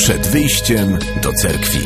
Przed wyjściem do cerkwi.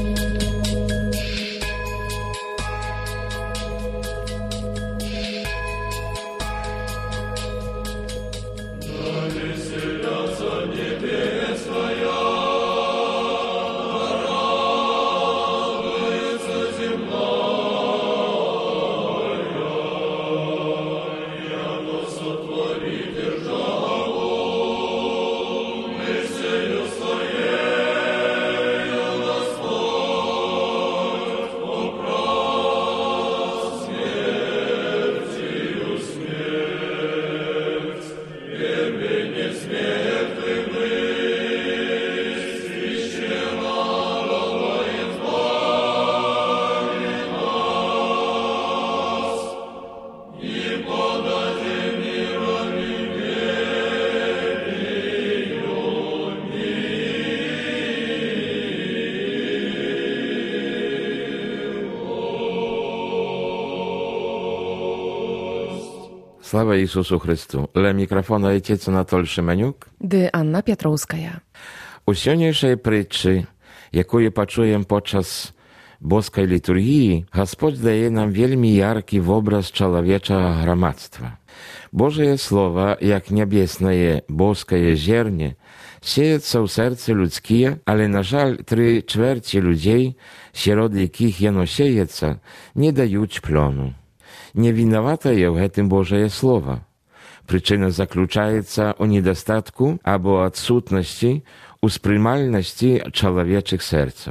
Слава Ісусу Христу! Ля мікрофона отець Анатолій Шеменюк. Dy Anna Piotrowskaja. У сьогоднішній притчі, яку почуємо подчас боskiej liturgii, Господь дає нам вельми яркий образ człowieczego громадства. Божие Слово, як небесное босkie зерне, сеется в серце людське, але, на жаль, 3/4 людей, серед яких воно сеється, не дають плону. Nie winowate je w tym Bożeje Słowa. Przyczyna zakljuczaється у недостатку або odsutności usprymalności człowieczych serców.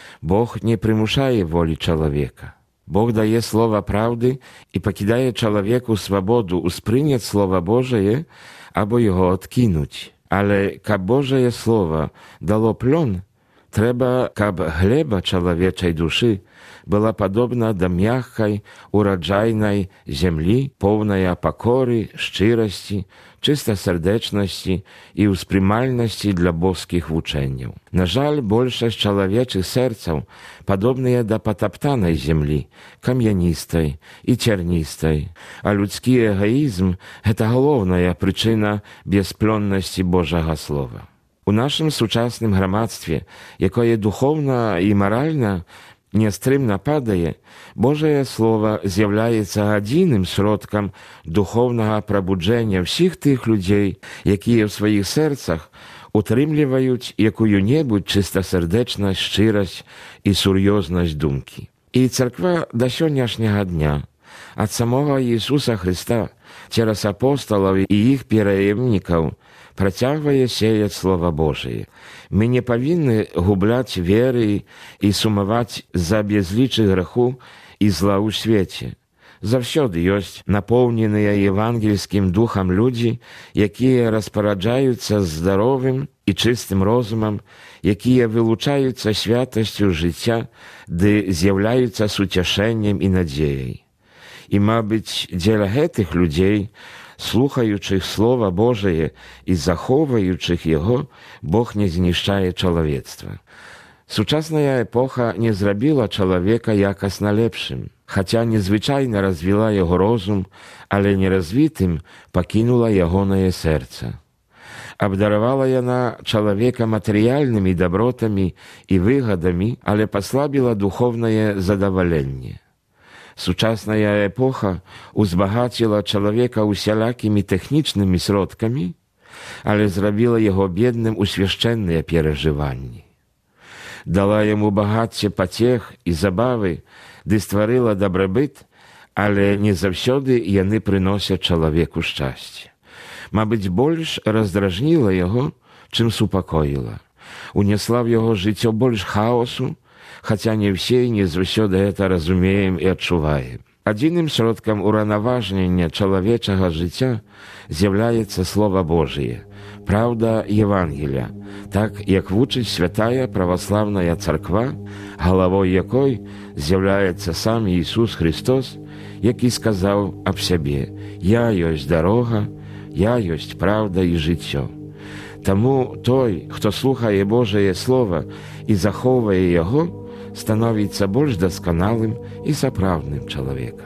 Bóg nie przymuszaje woli człowieka. Bóg daje słowa prawdy i pokidaje człowieku swobodu usprynieć Słowa Bożeje albo jego odkinąć. Ale kab Bożeje Słowa dało plon, trzeba, kab gleba człowieczej duszy była podobna do miękkiej, urodzajnej ziemi, pełnej pokory, szczerości, czystoserdeczności i usprymalności dla boskich uczeniów. Na żal, większość człowieczych serców podobne do potoptanej ziemi, kamienistej i ciernistej, a ludzki egoizm to główna przyczyna bezplonności Bożego Słowa. U naszym współczesnym gromadztwie, jakie duchowna i moralna нестримно падає, Божє Слово з'являється єдиним środkiem духовного пробудження всіх тих людей, які в своїх серцях утримлюють яку-небудь чистосердечність, щирість і серйозність думки. І церква до сьогоднішнього дня від самого Ісуса Христа через апостолів і їх переємників протягує сіяти Слово Божие. My nie powinny gublać wiery i sumować za bezliczy grzechu i zła w świecie. Zawsze jest napełnione ewangelskim duchem ludzi, jakie rozporządzają się zdrowym i czystym rozumem, jakie wyluczają się świętością życia, gdy zjawiają się z ucieszeniem i nadzieją. I ma być dziele tych ludzi, słuchających Słowa Bożeje i zachowujących Jego, Bóg nie zniszczaje człowiectwa. Współczesna epocha nie zrobiła człowieka jakoś najlepszym, chociaż niezwyczajnie rozwila jego rozum, ale nierozwitym pokinęła jego serce. Obdarowała ona człowieka materialnymi dobrotami i wygodami, ale posłabiła duchowne zadowolenie. Сучасна епоха узбагатила чоловіка усілякими технічними сродками, але зробила його бідним у священне переживання. Дала йому багаття потех і забави, де створила добробит, але не завсюди вони приносять чоловіку щастя. Мабуть, більш роздражнила його, чим супокоїла. Унесла в його життя більш хаосу, хотя не все и не завсёды это разумеем и отчуваем. Одним środkiem uравноваження człowieczego życia z'являється Слово Божие, правда Євангелія, так як вчить святая православна церква, головою якої з'являється сам Ісус Христос, який сказав об собі: «Я єсть дорога, я єсть правда і життя». Тому той, хто слухає Божє Слово і заховує його, становиться більш досконалим і справжнім чоловіком.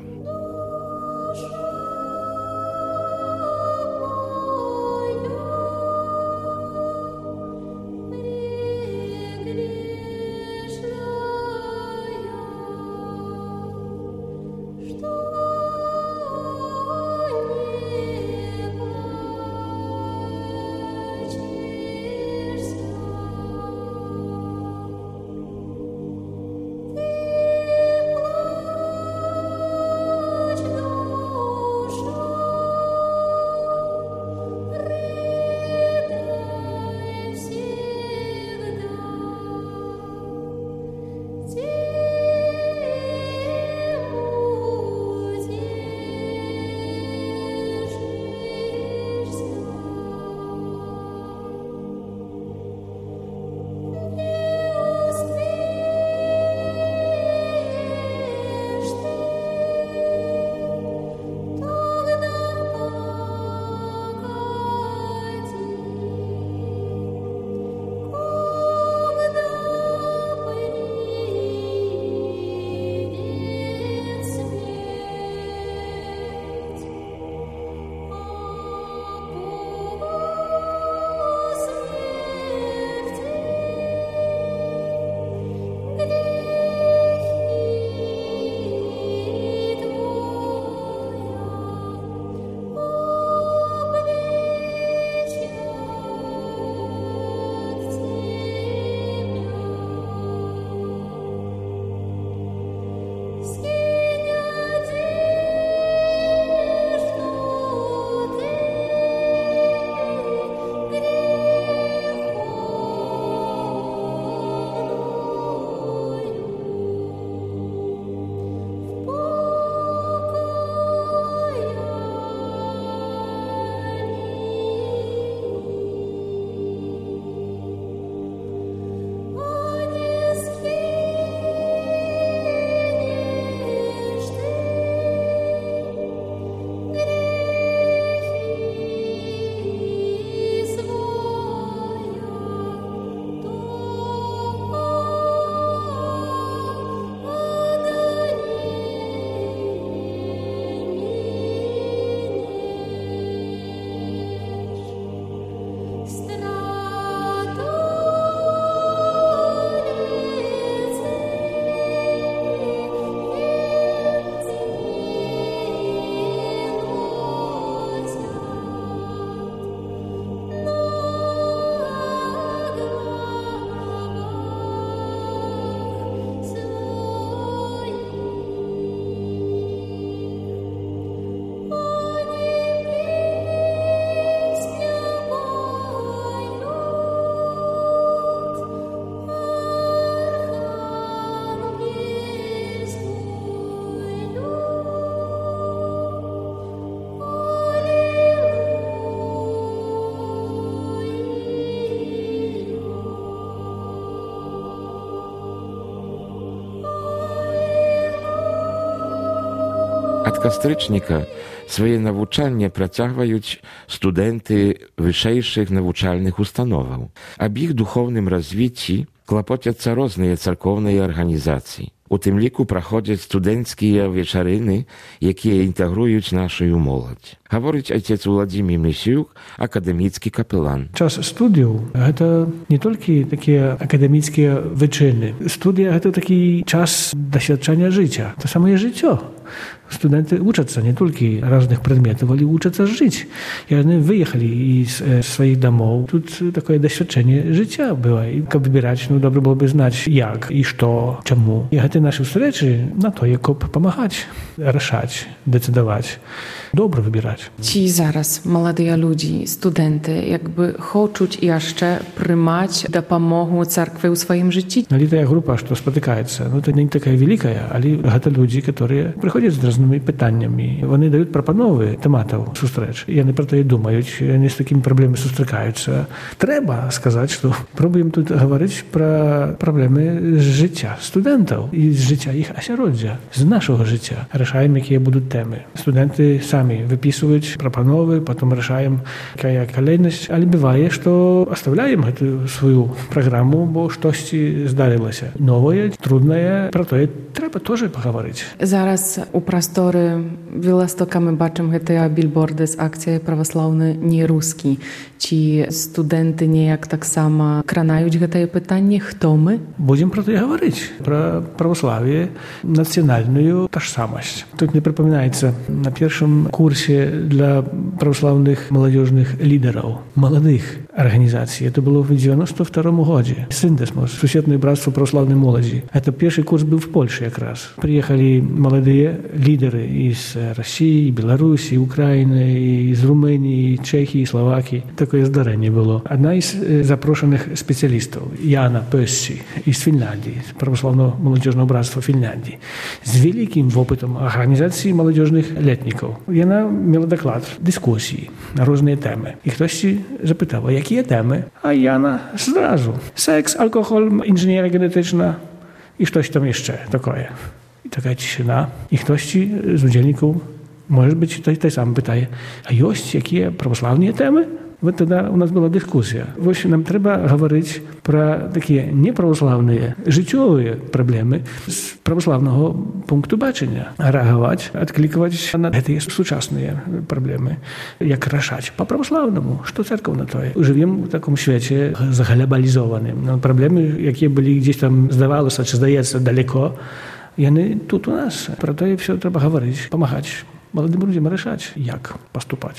Ад кастрычніка свае навучанне працягваюць студэнты вышэйшых навучальных установаў. Аб іх духоўным развіцці клапоцяцца розныя царкоўныя арганізацыі. У тым ліку праходзяць студэнцкія вечарыны, якія інтэгруюць нашую моладзь. Гаворыць айцец Уладзімір Місюк, акадэміцкі капелан. Час студыяў – гэта не толькі такія акадэміцкія вычыны. Студыя – гэта такі час дасвядчання жыцця. То самае жыццё. Студэнты вучацца не толькі разных прадметаў, але вучацца жыць. І яны выехалі з сваіх дамоў. Тут такое дасвядчэнне жыцця было. І каб выбіраць, добра было бы знаць, як і што, чаму. І гэты нашы сустрэчы на тое, каб памагаць, рашаць, дэцыдаваць. Добра выбіраць. Ці зараз маладыя людзі, студэнты, хочуць яшчэ прымаць дапамогу царквы ў сваім жыцці? Але тая група, што спатыкаецца, это не такая вялікая, але гэта людзі, которые прыходзяць з разнымі пытаннямі. Вони дають прапановы тэматаў сустрэч. Яны пра тое думаюць, яны з такімі праблемамі сустракаюцца. Трэба сказаць, што пробуем тут гаварыць пра праблемы з жыцця студэнтаў і з жыцця іх асяроддзя, з нашага жыцця. Рашаем, якія будуць тэмы. Студэнты самі выпісваюць прапановы, потом рашаем, якая калейнасць. Але бывае, што аставляем гэтую сваю праграму, бо штосьці здарылася. Новае, труднае, пра тое трэба тоже пагаварыць. Зараз у прасторы Беластока мы бачым гэтыя білборды з акцыяй «Праваслаўны не рускі». Ці студэнты неяк таксама кранаюць гэтае пытанне? Хто мы? Будзем пра тое гаварыць. Пра праваславие, нацыянальную тажсамасць. Тут мне прыпамінаецца на першым курсе для праваслаўных маладзёжных лідараў, маладых арганізацый. Это было в 92 годзе. Синтез, сусветное братство православной молоди. Это первый курс был в Польше как раз. Приехали молодые лидеры из России, Беларуси, Украины, из Румынии, Чехии, Словакии. Такое здарение было. Одна из запрошенных специалистов, Яна Пössi, из Финляндии, православного молодежного братства Финляндии, с великим опытом организации молодежных летников. Яна имела доклад, дискуссии на разные темы. И кто-то запитал, какие темы? А Яна сразу. Секс, алкоголь, инженерия генетyczna и что-то там еще такое. I taka ciszyna. I ktoś z udzielników, może być той сам pytaje, a jest jakie prawosławne temy? Вот тогда у нас была дискуссия. В общем, нам треба говорить про такие неправославные життєві проблеми з православного пункту бачення, реагувати, відкликувати на ці сучасні проблеми, як рішати по-православному, що церква на то. Живемо в такому світі заглобалізованим. Проблеми, які були десь там, здавалося, чи здається, далеко, вони тут у нас. Про те все треба говорити, допомагати молодим людям рішати, як поступати.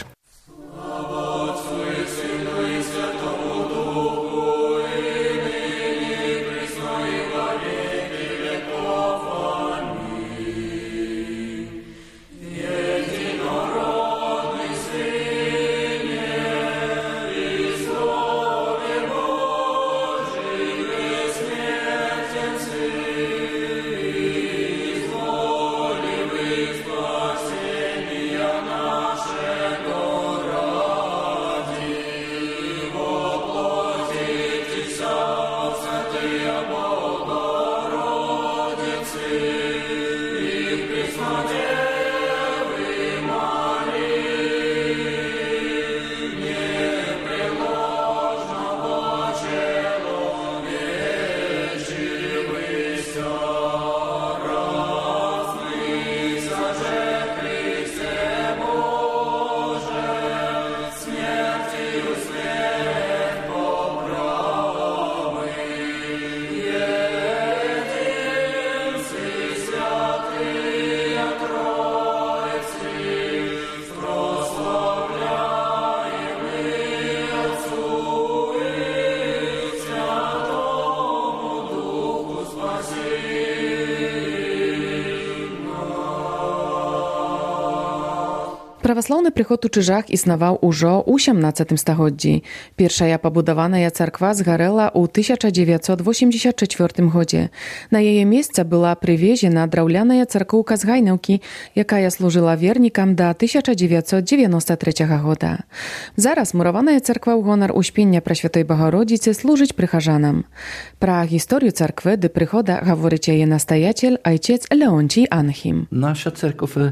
Праваслаўны прыход у Чыжах існаваў ужо ў 17 стагоддзі. Першая пабудаваная царква згарэла ў 1984 годзе. На яе месца была прывезена драўляная царкоўка з Гайнаўкі, якая служыла вернікам да 1993 года. Зараз мураваная царква ў гонар Успення Пресвятой Богородицы служыць прыхажанам. Пра гісторыю царквы ды прыхода гаворыць яе настаяцель айцец Леонтій Анхім. Наша церковь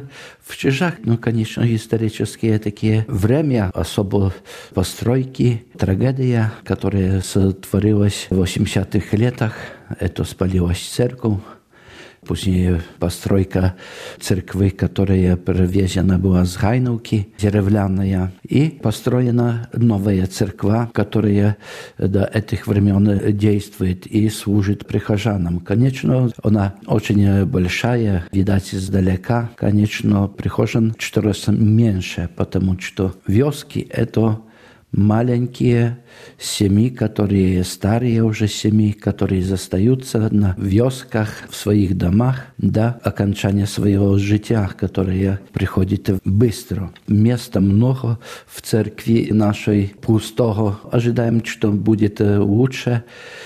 В Чижах, конечно, исторические такие время, особо постройки, трагедия, которая сотворилась в 80-х летах, это спалилась церковь. Позднее постройка церкви, которая привезена была с Гайновки, деревянная, и построена новая церковь, которая до этих времен действует и служит прихожанам. Конечно, она очень большая, видать издалека. Конечно, прихожан 4 раз меньше, потому что вёски – это маленькие семьи, которые старые уже семьи, которые застаются на вёсках, в своих домах до окончания своего жития, которое приходит быстро. Места много в церкви нашей пустого. Ожидаем, что будет лучше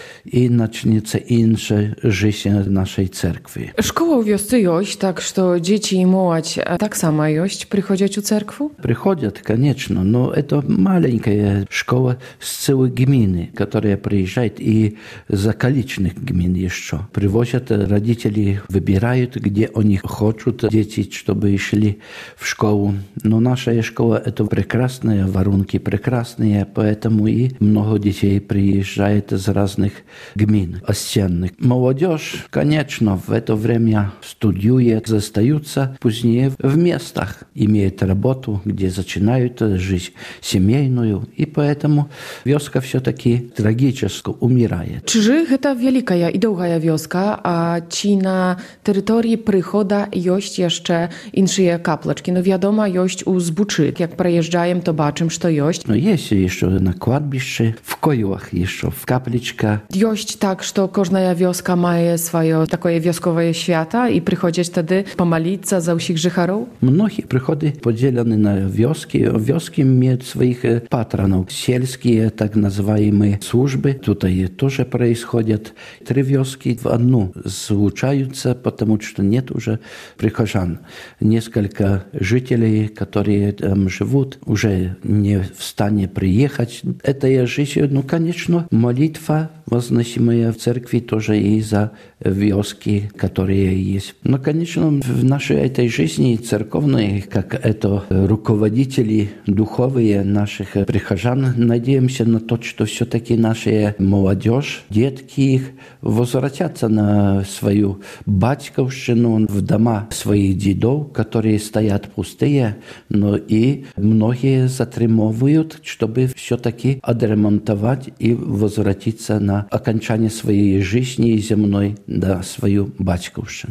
и начнется инша жизнь нашей церкви. Школа у вёсцы ёсть, так что дети и молодь так само ёсть, приходят у церкву? Приходят, конечно, но это маленькая школа с целой гмины, которая приезжает и за околичных гмин еще. Привозят родители, выбирают, где они хотят дети, чтобы шли в школу. Но наша школа – это прекрасные воронки, прекрасные, поэтому и много детей приезжает из разных гмин остенных. Молодежь, конечно, в это время студирует, застаются позднее в местах, имеют работу, где начинают жизнь семейную, и поэтому вёска все-таки трагически умирает. Чижых – это великая и долгая вёска, а ci na terytorii Prychoda ёść jeszcze insze kapleczki. No wiadomo, ёść u Zbuczyk. Jak prejeżdżajem, to baczym, что ёść. Но есть еще на кладбище, в Койлах еще, в капличках. Ёść tak, что każda wioska ma swoje takie wioskowe święta i przychodzić wtedy pomalić za усіх жихаров? Многие приходы поделены на вёски. Вёски имеют своих патронов. Сельские, так называемые службы. Тут и тоже происходят. 3 вёски в одну случаются, потому что нет уже прихожан. Несколько жителей, которые там живут, уже не в стане приехать. Это жизнь, конечно, молитва, возносимая в церкви, тоже и за вёски, которые есть. Но, конечно, в нашей этой жизни церковной, как это руководители духовные наших прихожан, надеемся на то, что все-таки наша молодежь, детки их возвратятся на свою батьковщину, в дома своих дедов, которые стоят пустые, но и многие затримовывают, чтобы все-таки отремонтовать и возвратиться на окончание своей жизни земной до свою батьковщину.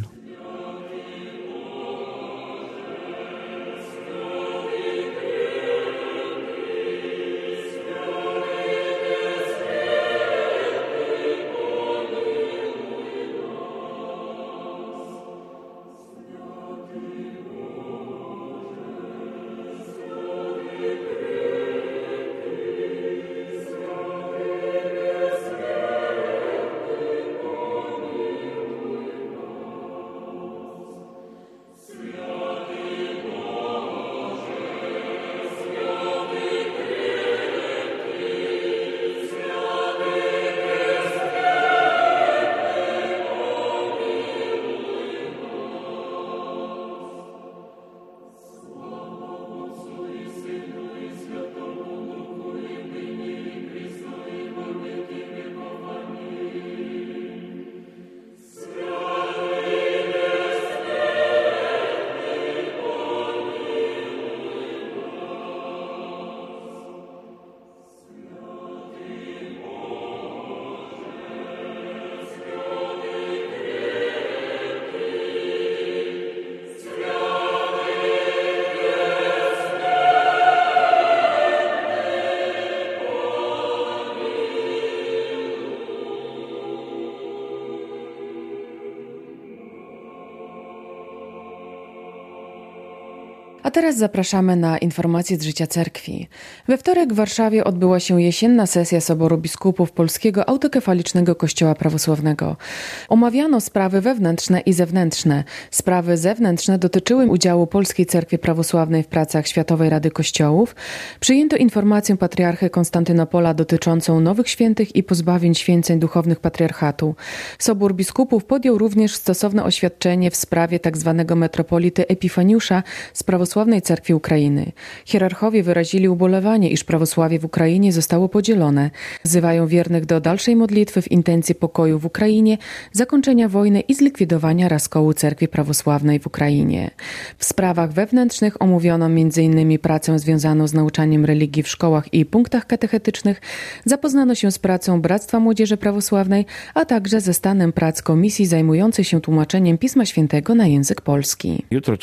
teraz zapraszamy na informacje z życia cerkwi. We wtorek w Warszawie odbyła się jesienna sesja Soboru Biskupów Polskiego Autokefalicznego Kościoła Prawosławnego. Omawiano sprawy wewnętrzne i zewnętrzne. Sprawy zewnętrzne dotyczyły udziału Polskiej Cerkwi Prawosławnej w pracach Światowej Rady Kościołów. Przyjęto informację patriarchy Konstantynopola dotyczącą nowych świętych i pozbawień święceń duchownych patriarchatu. Sobór Biskupów podjął również stosowne oświadczenie w sprawie tzw. metropolity Epifaniusza z Prawosławnej Cerkwi Ukrainy. Hierarchowie wyrazili ubolewanie, iż prawosławie w Ukrainie zostało podzielone. Wzywają wiernych do dalszej modlitwy w intencji pokoju w Ukrainie, zakończenia wojny i zlikwidowania rozkołu Cerkwi Prawosławnej w Ukrainie. W sprawach wewnętrznych omówiono m.in. pracę związaną z nauczaniem religii w szkołach i punktach katechetycznych, zapoznano się z pracą Bractwa Młodzieży Prawosławnej, a także ze stanem prac komisji zajmującej się tłumaczeniem Pisma Świętego na język polski. Jutro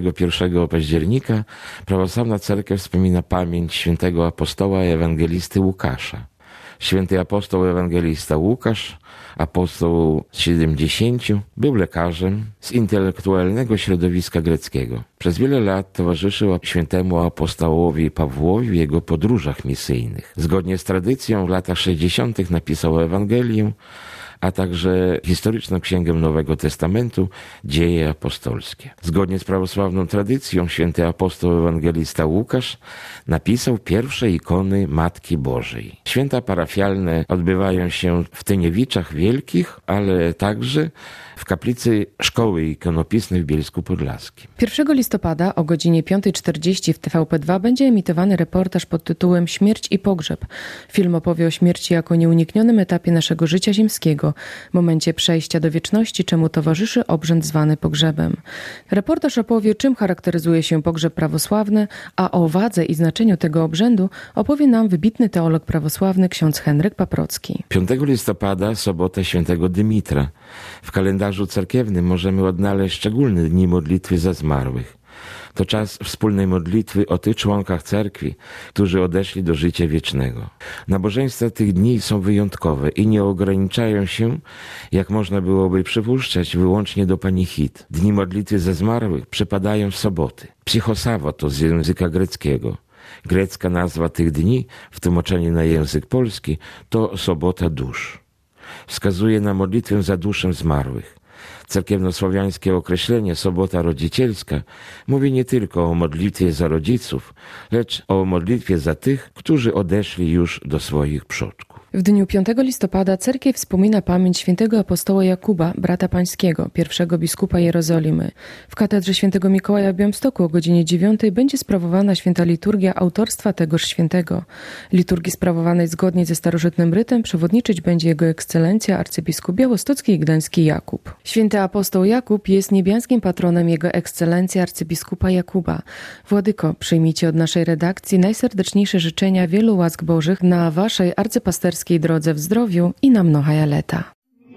31 października Prawosławna Cerkiew wspomina pamięć świętego apostoła i ewangelisty Łukasza. Święty apostoł ewangelista Łukasz, apostoł z 70, był lekarzem z intelektualnego środowiska greckiego. Przez wiele lat towarzyszył świętemu apostołowi Pawłowi w jego podróżach misyjnych. Zgodnie z tradycją w latach 60. napisał Ewangelię, a także historyczną księgę Nowego Testamentu, Dzieje apostolskie. Zgodnie z prawosławną tradycją święty apostoł ewangelista Łukasz napisał pierwsze ikony Matki Bożej. Święta parafialne odbywają się w Tyniewiczach Wielkich, ale także w kaplicy Szkoły Ikonopisnej w Bielsku Podlaskim. 1 listopada o godzinie 5:40 w TVP2 będzie emitowany reportaż pod tytułem Śmierć i pogrzeb. Film opowie o śmierci jako nieuniknionym etapie naszego życia ziemskiego, momencie przejścia do wieczności, czemu towarzyszy obrzęd zwany pogrzebem. Reportaż opowie, czym charakteryzuje się pogrzeb prawosławny, a o wadze i znaczeniu tego obrzędu opowie nam wybitny teolog prawosławny ksiądz Henryk Paprocki. 5 listopada, sobota świętego Dymitra. W kalendarzu cerkiewnym możemy odnaleźć szczególne dni modlitwy za zmarłych. To czas wspólnej modlitwy o tych członkach cerkwi, którzy odeszli do życia wiecznego. Nabożeństwa tych dni są wyjątkowe i nie ograniczają się, jak można byłoby przypuszczać, wyłącznie do panichid. Dni modlitwy za zmarłych przypadają w soboty. Psychosawo to z języka greckiego. Grecka nazwa tych dni, w tłumaczeniu na język polski, to sobota dusz. Wskazuje na modlitwę za duszę zmarłych. Cerkiewnosłowiańskie określenie sobota rodzicielska mówi nie tylko o modlitwie za rodziców, lecz o modlitwie za tych, którzy odeszli już do swoich przodków. W dniu 5 listopada cerkiew wspomina pamięć świętego apostoła Jakuba, brata pańskiego, pierwszego biskupa Jerozolimy. W katedrze świętego Mikołaja w Białymstoku o godzinie 9 będzie sprawowana święta liturgia autorstwa tegoż świętego. Liturgii sprawowanej zgodnie ze starożytnym rytem przewodniczyć będzie jego ekscelencja arcybiskup białostocki i gdański Jakub. Święty apostoł Jakub jest niebiańskim patronem jego ekscelencji arcybiskupa Jakuba. Władyko, przyjmijcie od naszej redakcji najserdeczniejsze życzenia wielu łask bożych na waszej arcypasterskiej drodze w zdrowiu i na mnoga lata.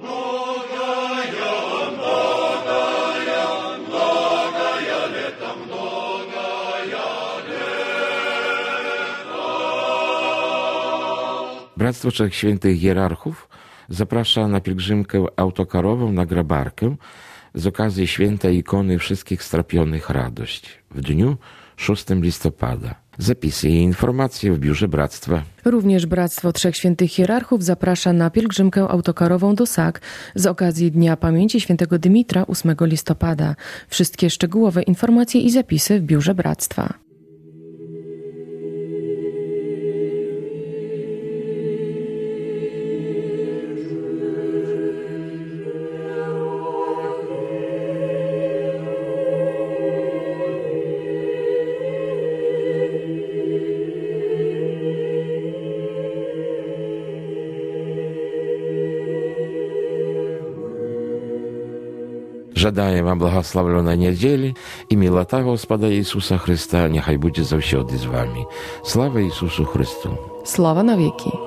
Bractwo Trzech Świętych Hierarchów zaprasza na pielgrzymkę autokarową na Grabarkę z okazji święta ikony wszystkich strapionych radość w dniu 6 listopada. Zapisy i informacje w biurze Bractwa. Również Bractwo Trzech Świętych Hierarchów zaprasza na pielgrzymkę autokarową do Sak z okazji Dnia Pamięci Świętego Dymitra 8 listopada. Wszystkie szczegółowe informacje i zapisy w biurze Bractwa. Жадаем вам благословенной недели, и милота Господа Иисуса Христа нехай будет завсёды з вами. Слава Иисусу Христу! Слава на веки!